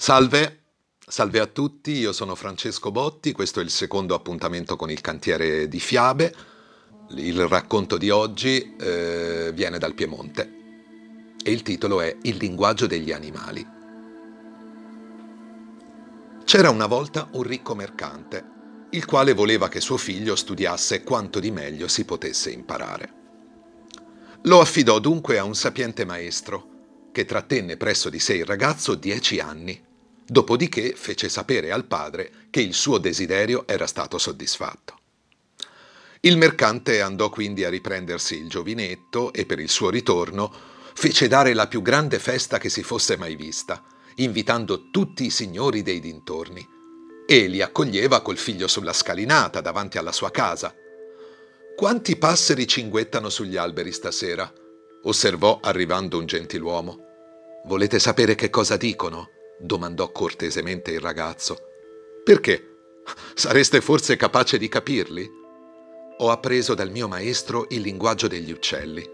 Salve, salve a tutti, io sono Francesco Botti, questo è il secondo appuntamento con il cantiere di Fiabe. Il racconto di oggi viene dal Piemonte e il titolo è Il linguaggio degli animali. C'era una volta un ricco mercante, il quale voleva che suo figlio studiasse quanto di meglio si potesse imparare. Lo affidò dunque a un sapiente maestro, che trattenne presso di sé il ragazzo 10 anni. Dopodiché fece sapere al padre che il suo desiderio era stato soddisfatto. Il mercante andò quindi a riprendersi il giovinetto e per il suo ritorno fece dare la più grande festa che si fosse mai vista, invitando tutti i signori dei dintorni, e li accoglieva col figlio sulla scalinata davanti alla sua casa. «Quanti passeri cinguettano sugli alberi stasera?» osservò arrivando un gentiluomo. «Volete sapere che cosa dicono?» domandò cortesemente il ragazzo. «Perché? Sareste forse capace di capirli?» «Ho appreso dal mio maestro il linguaggio degli uccelli».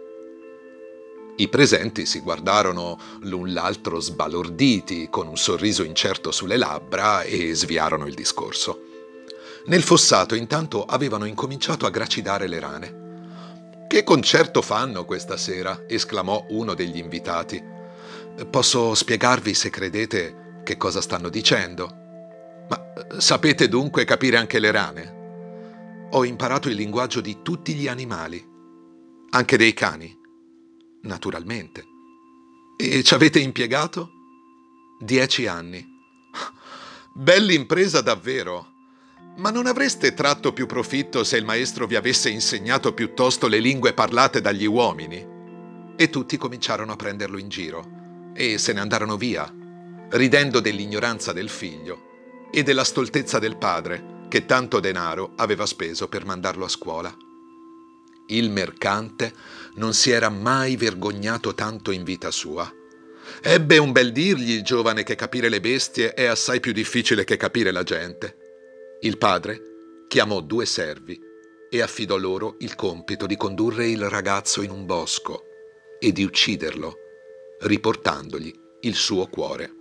I presenti si guardarono l'un l'altro sbalorditi, con un sorriso incerto sulle labbra, e sviarono il discorso. Nel fossato intanto avevano incominciato a gracidare le rane. «Che concerto fanno questa sera?» esclamò uno degli invitati. «Posso spiegarvi, se credete, che cosa stanno dicendo?» «Ma sapete dunque capire anche le rane?» «Ho imparato il linguaggio di tutti gli animali». «Anche dei cani?» «Naturalmente». «E ci avete impiegato?» 10 anni. Bell'impresa davvero. Ma non avreste tratto più profitto se il maestro vi avesse insegnato piuttosto le lingue parlate dagli uomini?» E tutti cominciarono a prenderlo in giro e se ne andarono via, ridendo dell'ignoranza del figlio e della stoltezza del padre, che tanto denaro aveva speso per mandarlo a scuola. Il mercante non si era mai vergognato tanto in vita sua. Ebbe un bel dirgli il giovane che capire le bestie è assai più difficile che capire la gente. Il padre chiamò 2 servi e affidò loro il compito di condurre il ragazzo in un bosco e di ucciderlo, riportandogli il suo cuore.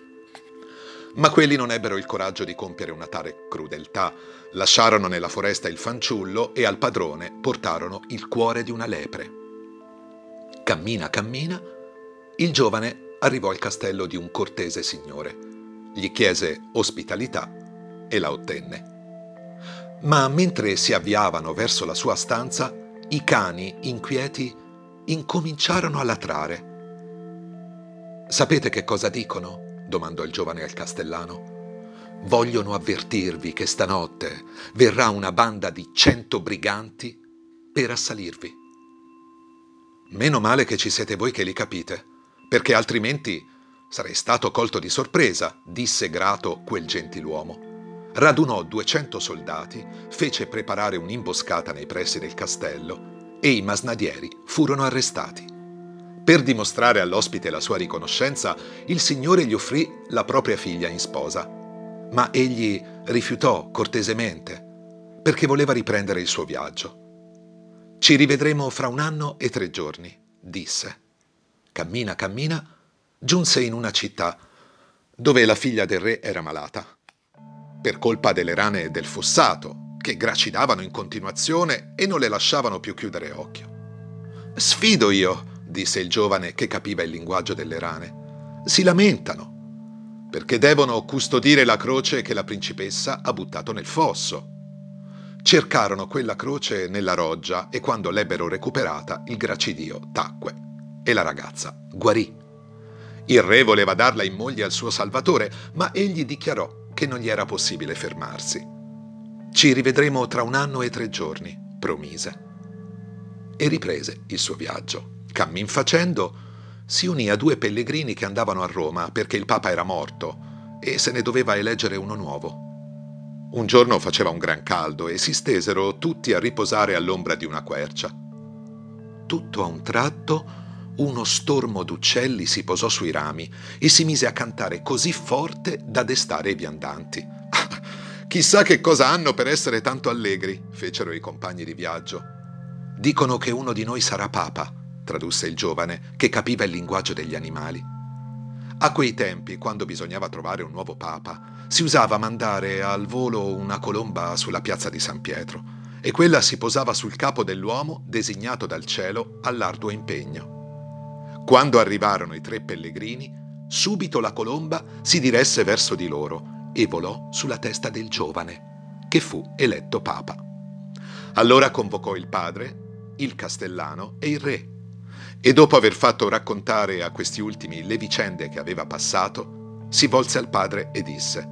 Ma quelli non ebbero il coraggio di compiere una tale crudeltà. Lasciarono nella foresta il fanciullo e al padrone portarono il cuore di una lepre. Cammina, cammina, il giovane arrivò al castello di un cortese signore. Gli chiese ospitalità e la ottenne. Ma mentre si avviavano verso la sua stanza, i cani, inquieti, incominciarono a latrare. «Sapete che cosa dicono?» domandò il giovane al castellano. «Vogliono avvertirvi che stanotte verrà una banda di 100 briganti per assalirvi». «Meno male che ci siete voi che li capite, perché altrimenti sarei stato colto di sorpresa», disse grato quel gentiluomo. Radunò 200 soldati, fece preparare un'imboscata nei pressi del castello e i masnadieri furono arrestati. Per dimostrare all'ospite la sua riconoscenza, il signore gli offrì la propria figlia in sposa, ma egli rifiutò cortesemente perché voleva riprendere il suo viaggio. «Ci rivedremo fra 1 anno e 3 giorni», disse. Cammina, cammina, giunse in una città dove la figlia del re era malata, per colpa delle rane del fossato, che gracidavano in continuazione e non le lasciavano più chiudere occhio. «Sfido io», disse il giovane che capiva il linguaggio delle rane. «Si lamentano, perché devono custodire la croce che la principessa ha buttato nel fosso». Cercarono quella croce nella roggia e quando l'ebbero recuperata il gracidio tacque e la ragazza guarì. Il re voleva darla in moglie al suo salvatore, ma egli dichiarò che non gli era possibile fermarsi. «Ci rivedremo tra 1 anno e 3 giorni», promise. E riprese il suo viaggio. Cammin facendo, si unì a 2 pellegrini che andavano a Roma perché il Papa era morto e se ne doveva eleggere uno nuovo. Un giorno faceva un gran caldo e si stesero tutti a riposare all'ombra di una quercia. Tutto a un tratto uno stormo d'uccelli si posò sui rami e si mise a cantare così forte da destare i viandanti. «Chissà che cosa hanno per essere tanto allegri», fecero i compagni di viaggio. «Dicono che uno di noi sarà papa», tradusse il giovane, che capiva il linguaggio degli animali. A quei tempi, quando bisognava trovare un nuovo papa, si usava mandare al volo una colomba sulla piazza di San Pietro e quella si posava sul capo dell'uomo designato dal cielo all'arduo impegno. Quando arrivarono i tre pellegrini, subito la colomba si diresse verso di loro e volò sulla testa del giovane, che fu eletto papa. Allora convocò il padre, il castellano e il re, e dopo aver fatto raccontare a questi ultimi le vicende che aveva passato, si volse al padre e disse: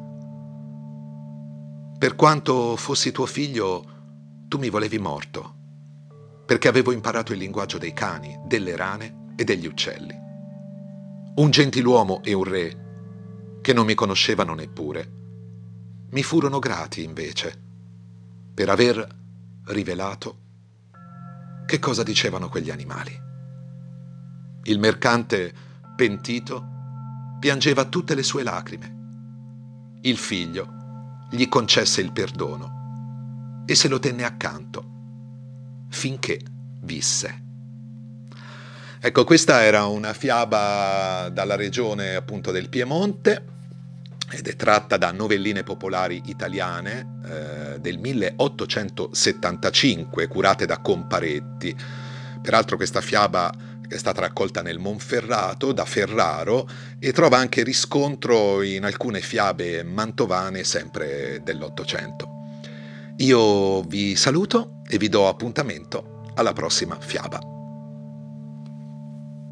«Per quanto fossi tuo figlio, tu mi volevi morto, perché avevo imparato il linguaggio dei cani, delle rane e degli uccelli. Un gentiluomo e un re, che non mi conoscevano neppure, mi furono grati invece per aver rivelato che cosa dicevano quegli animali». Il mercante, pentito, piangeva tutte le sue lacrime. Il figlio gli concesse il perdono e se lo tenne accanto finché visse. Ecco, questa era una fiaba dalla regione appunto del Piemonte ed è tratta da Novelline popolari italiane del 1875, curate da Comparetti. Peraltro questa fiaba è stata raccolta nel Monferrato da Ferraro e trova anche riscontro in alcune fiabe mantovane sempre dell'Ottocento. Io vi saluto e vi do appuntamento alla prossima fiaba.